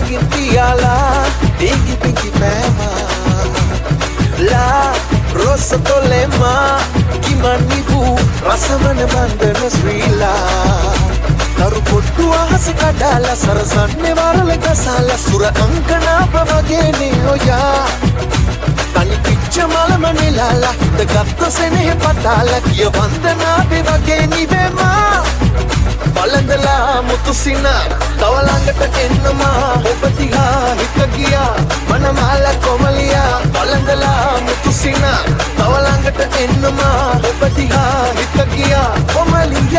gintiala dingi pingi pema la rosa tolema kimanibu rasaman bandana srila taru pottu ahas kadala sarasanne warale kasala sura ankana pavagene oya tani picha malamanilala dagatta sene patala kiya vandana bevageni bema බලඳලා මුතුසින තවලඟට එන්නමා ඔබ දිහා හිත ගියා මනමාල කොමලියා බලඳලා මුතුසින තවලඟට එන්නමා ඔබ දිහා හිත ගියා කොමලියා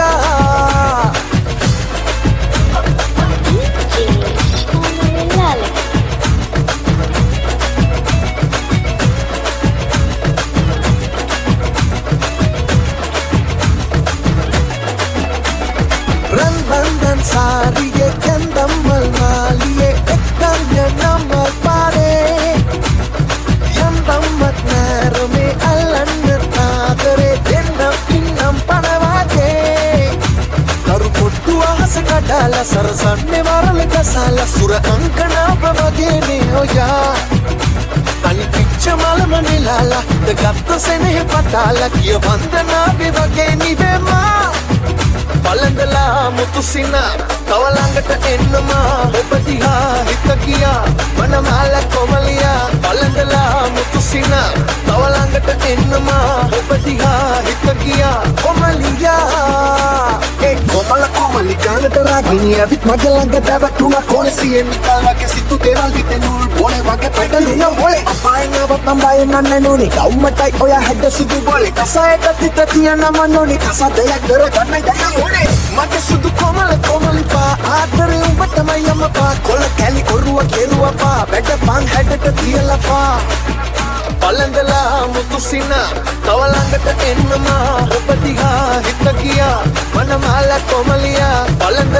Randan sariye kandamal maliye ekanya namal pare yandam matnarume allanna taagare dennam innam panavage taru pottu ahas kadala sarasanne warale kasala sura ankana pavagene oya tani picha malamanilala dagatta sene patala kiya vandana bevageni bema බලඳලා මුතුසින තවලඟට එන්නමා ඔබ දිහා හිත ගියා මනමාල කොමලියා බලඳලා මුතුසින තවලඟට එන්නමා ඔබ දිහා හිත ගියා කොමලියා ඒ කොමල කොමලි ගානට රාගිනී අවිත් මගේ ළඟ දැවටුණා කොලසියෙන් නිකල්වගේ සිතු දේවල් හිතේ නූල් බොලේ වගේ පැටලුණ මොලේ අපායන වත්තම් බයෙන් නන්නේ නෝනේ ගවුමටයි ඔයා හැද සුදු බොලේ කසයට තිත තියන මනෝනේ කසදයක් දර ගන්නයි දැන් මගේ සුදු කොමලිපා ආදරේ උඹ තමයි යමපා කොල කැලි ඔරුව කෙරුවපා වැඩ පන් හැඩට තියලපා බලඳලා මුතුසින තවලඟට එන්නමා ඔබ දිහා හිත ගියා මනමාල කොමලියා බලඳලා